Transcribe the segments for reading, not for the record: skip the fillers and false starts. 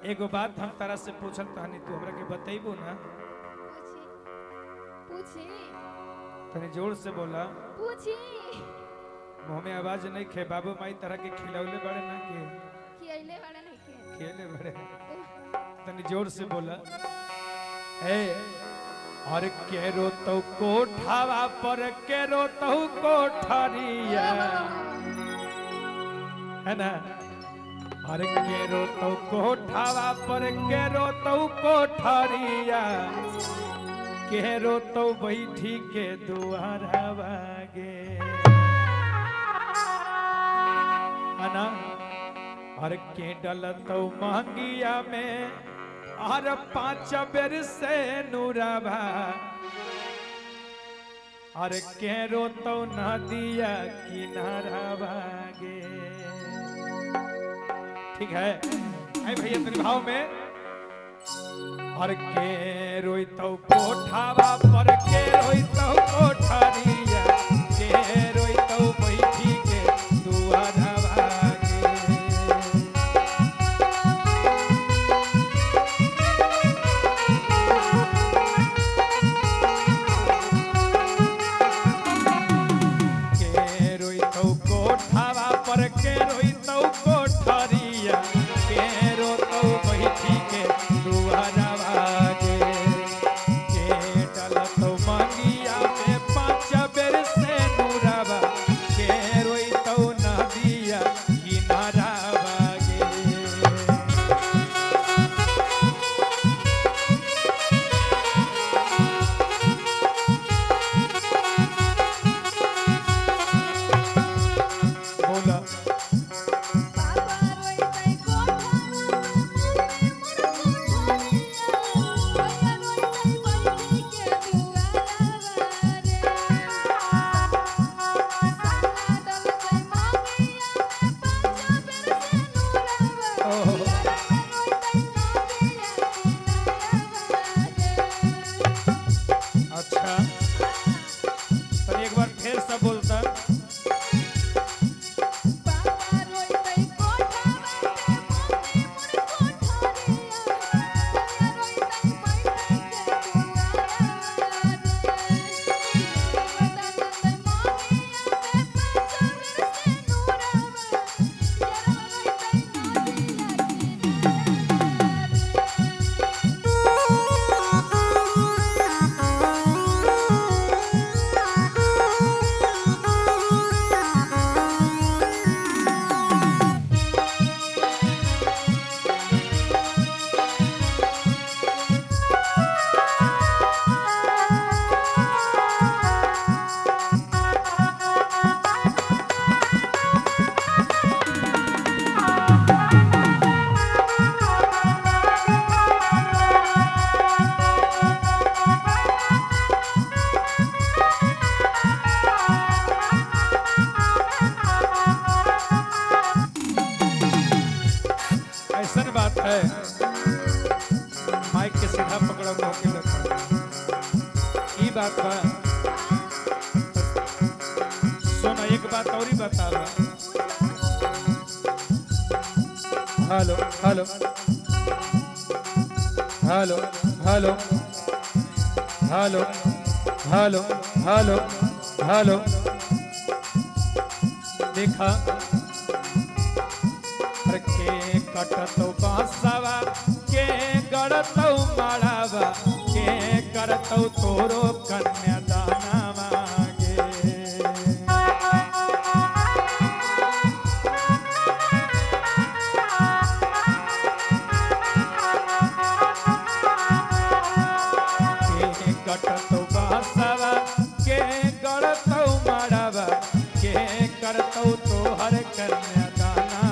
एगो बात हम तारा से पूछल तहनी तू हमरा के बतैबू ना? पूछी तनी जोर से बोला। पूछी मुंह में आवाज नहीं खे। बाबू माई तरह के खिलौले बड़े ना के खियले वाला नहीं के खेले बड़े। तनी जोर से बोला। ए और के रो तो कोठावा पर के रो तो कोठरिया है ना। और के रो तो कोठावा पर के रो तो कोठरिया के रो तो बैठी के दुआरा वागे है ना। और के डल तो महंगिया में और 5 बेर से नूराबा और के रो तो नदिया किनारा भागे। ठीक है आई भैया तेरे भाव में। और के रोई तो कोठावा पर के रोई तो कोठरिया के रोई तो बैठी के दुआरा भागे। के रोई तो कोठावा पर के रोई तो कोठरिया के रो तो बैठी के दुआरा भागे। के डल तो मांगिया में 5 बेर से नूराबा के रोई तो नदिया किनारा भागे। बोला पापा रोई कोठा अच्छा तनी एक बार फिर से बोलता। ऐसा बात है माइक के सीधा पकड़ा मौके लगा ई बात बा। सुना एक बात और ही बता रहा। Hello hello hello hello hello hello hello hello देखा के कटतो बांसवा के गड़तो माड़ावा के करतो तोरो कन्यादाना मांगे। के कटतो बांसवा के गड़तो माड़ावा के करतो तोहर कन्यादाना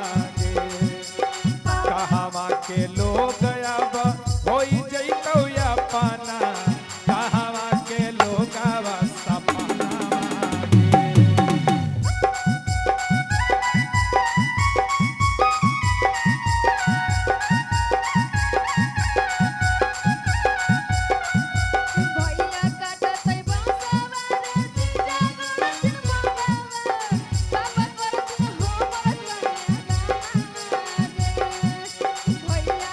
के लोग अब होई जइतो या पाना कहवा के लोग अब सपना भैया काटतै बांसवा रे जीजा गोरथिन बाबा बाबा गोरथिन हो बरत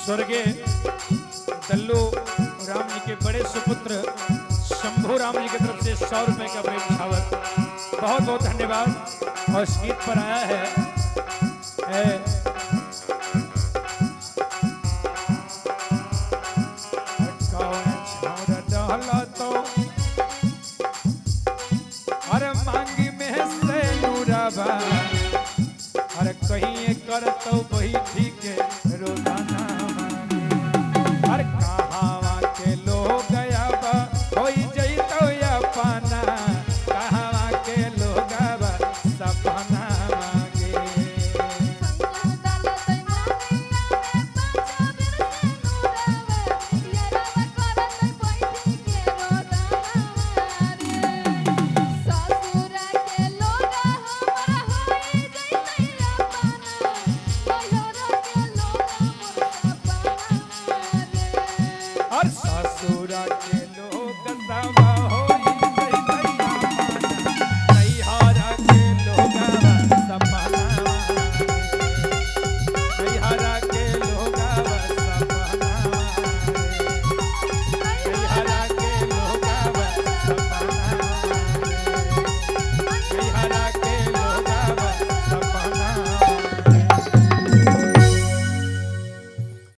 स्वर्गीय दल्लू राम जी के बड़े सुपुत्र शंभू राम जी की तरफ से 100 रुपए का प्रेम छावत, बहुत बहुत धन्यवाद। और इस गीत पर आया है